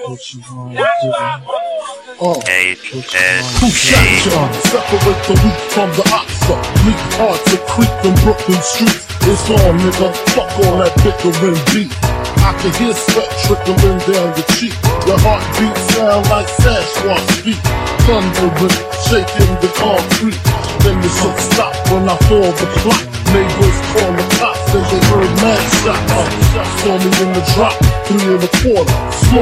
What you gonna do? Hey, Who shot ya? Separate the weak from the oxa. Leap hard to creep in Brooklyn streets. It's on, nigga. Fuck all that bickering beat. I can hear sweat trickling down your cheek. Your heartbeat sound like Sasquatch feet. Thundering, shaking the concrete. Then the shit stop when I fall the plot. Neighbors call the cops and they heard mad shots. Saw me in the drop, 3 1/4. Small